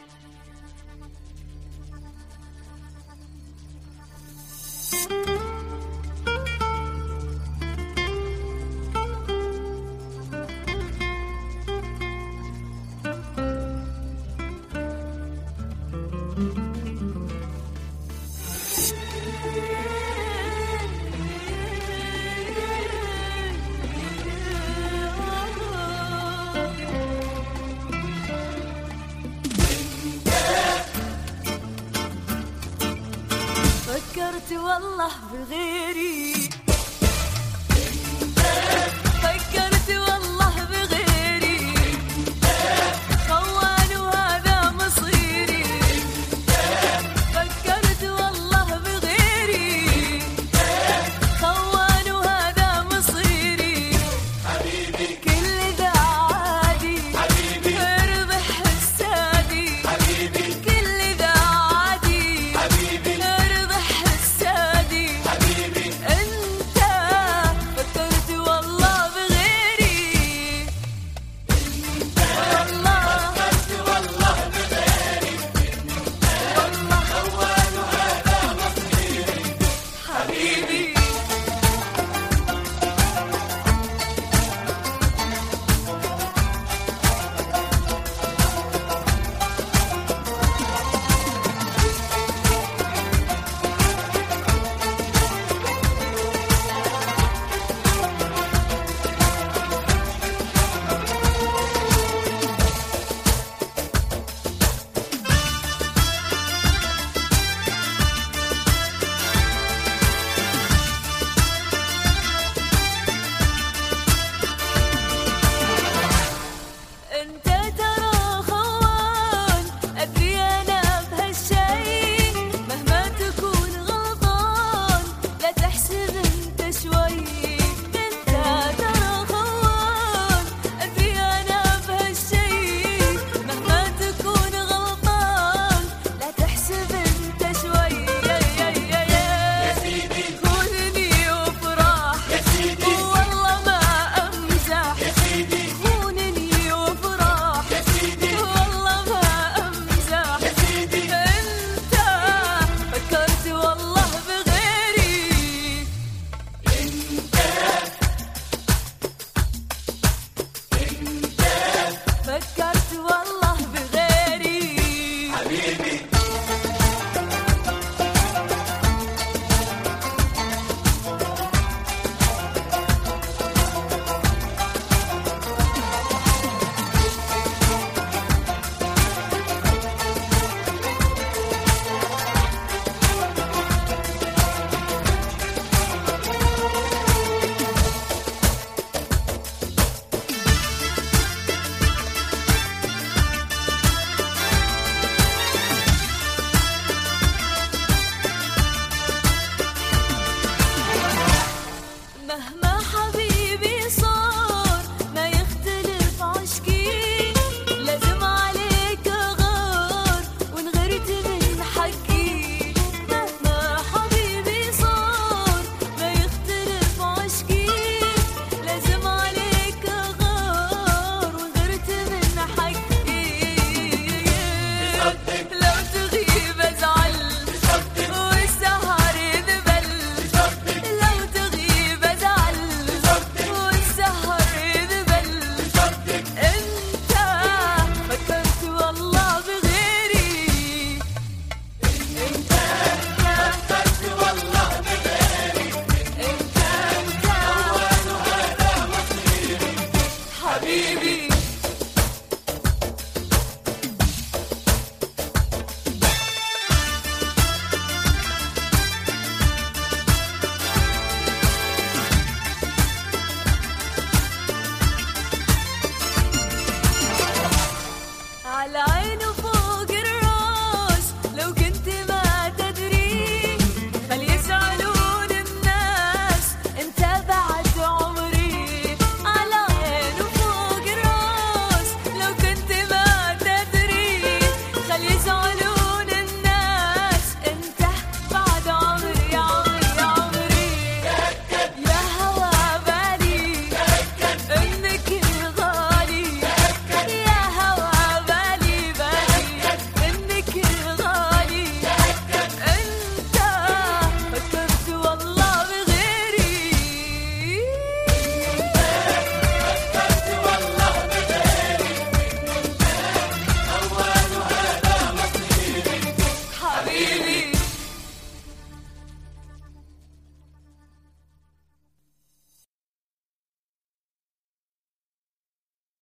فكرت والله بغيري، فكرت والله بغيري، خوان وهذا مصيري. فكرت والله بغيري، خوان وهذا مصيري. حبيبي كل ذا عادي، حبيبي ارضي حسادي. حبيبي كل ذا عادي، حبيبي ارضي حسادي. حبيبي انت فكرت والله بغيري، والله فكرت والله بغيري، والله خوان وهذا مصيري. حبيبي انت ترى خوان، ادري انا بهالشي. مهما تكون غلطان لا تحسب انت شوي. انت ترى خوان، ادري انا بهالشي. مهما تكون غلطان لا تحسب انت شوي. يا سيدي خذني وافرح، يا سيدي والله ما امزح. يا سيدي خونني وافرح، يا سيدي والله ما امزح. يا سيدي انت فكرت والله بغيري، انت فكرت والله بغيري. حبيبي مهما حبيبي صار ما يختلف عشقي. لازم عليك غار وانغرت من حقي. مهما حبيبي صار ما يختلف عشقي. لازم عليك غار وانغرت من حقي. لو تغيب ازعل والسهر يذبل. لو تغيب ازعل والسهر يذبل. انت فكرت والله بغيري، انت فكرت والله بغيري. انت خوان وهذا مصيري. حبيبي على